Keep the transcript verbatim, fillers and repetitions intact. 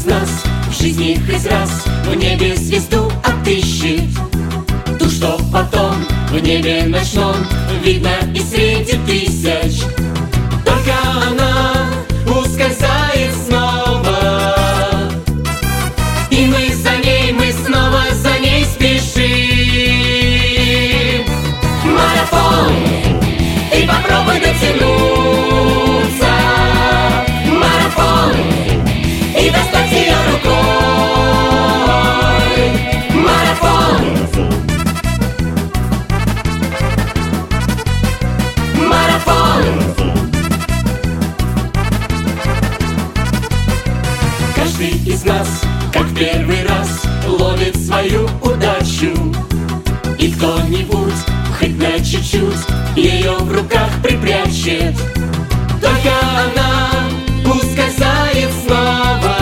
из нас в жизни хоть раз в небе звезду отыщет, ту, что потом в небе ночном видно и среди тысяч. Только она ускользает снова, и мы за ней, мы снова за ней спешим. Марафон, и попробуй дотянуться. Марафон, и достать ее рукой. Марафон, марафон. Каждый из нас, как первый раз, ловит свою удачу, и кто-нибудь хоть на чуть-чуть ее в руках припрячет. Только она ускользает снова,